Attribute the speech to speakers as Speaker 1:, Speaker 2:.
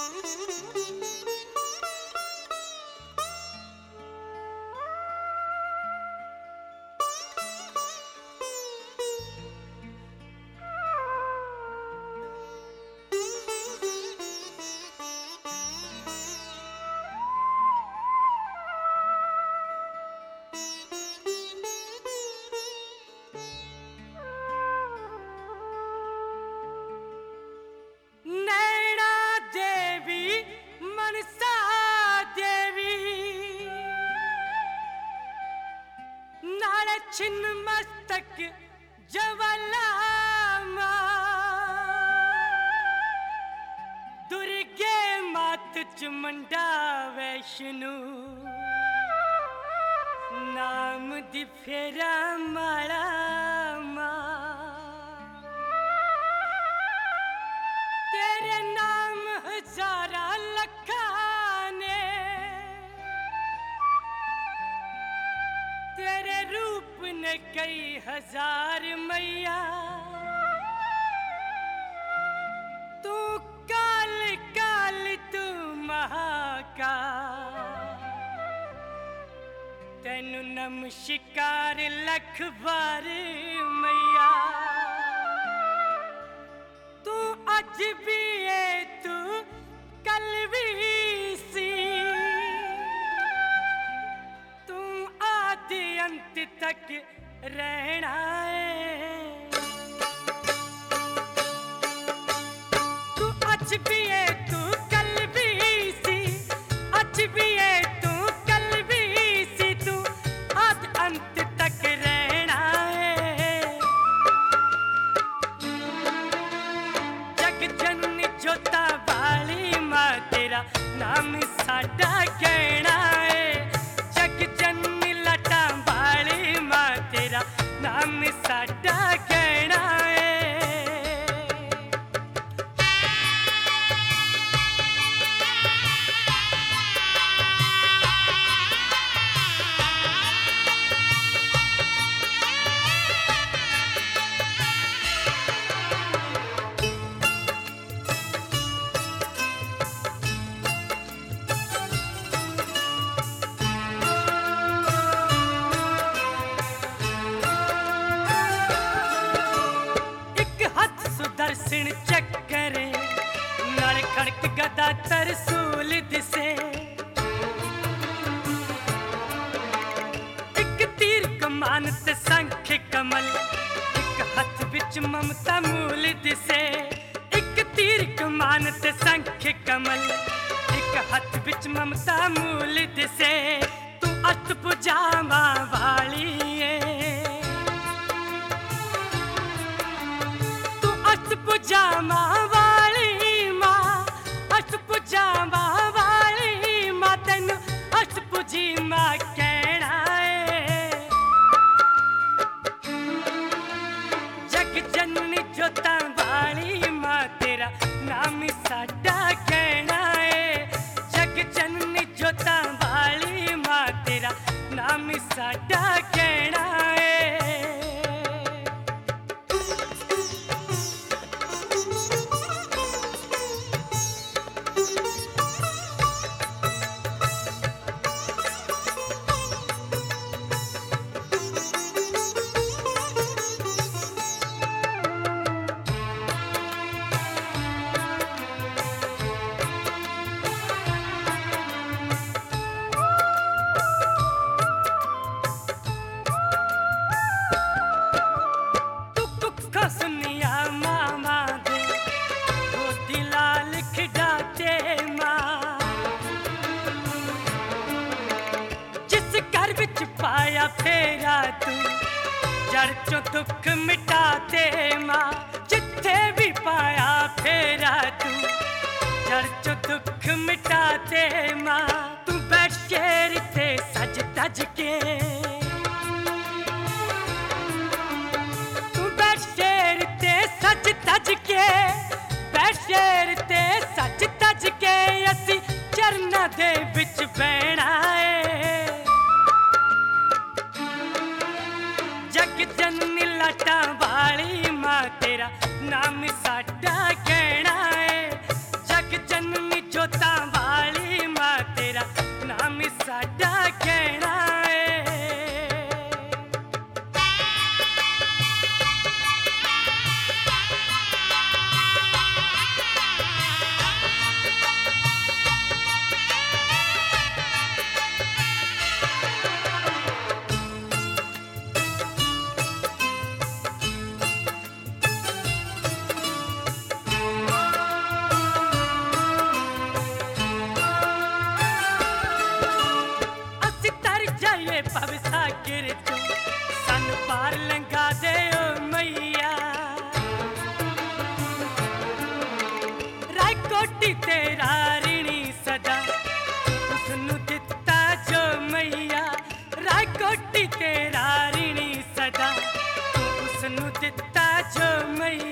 Speaker 1: छिन्न मस्तक जवाला दुर्गे मात चुमंडा वैष्णु नाम दी फेरा माला तेरे नाम हजारा लखा ने तेरे रूप ने कई हजार मैया तू काल काल तू महाकाल तेनु नमस्कार लख बार मैया तू अज भी है तू कल भी सी तू आदि अंत तक रहना है तू अज भी है तू कल भी सी अज भी है तू कल भी सी तू आदि अंत तक रहना है जग जननी जोता वाली मां तेरा नाम साडा कहना है जग जननी लटा वाली मां तेरा नाम साडा कहना है दर्शन चक्करे नाल खड़क गदा तरसूल दिसे एक तीर कमान ते संख कमल एक हाथ विच ममता मूल दिसे एक तीर कमान ते संख कमल एक हाथ विच ममता मूल दिसे तू अष्टभुजावां वाली है अष्टभुजावां वाली मां अष्टभुजावां वाली मां तैनू अष्टभुजी मां कहना है जग जननी जोतां वाली मां तेरा नाम साडा कहना है जग जननी जोतां वाली मां तेरा नाम साडा कहना है सुनिया मामा दे गोदी लाल खिडाते मां जिस घर विच पाया फेरा तू जड़ चों दुख मिटाते मां जिथे भी पाया फेरा तू जड़ चों दुख मिटाते मां तू बैठ शेर ते सज तज के सज तज के बैठ शेर ते सज तज के असी चरना दे विच बहना है जग जननी लाटा वाली मां तेरा नाम साडा कहना है जग जननी जो ਨੂੰ ਦਿੱਤਾ ਜੋ ਮਈ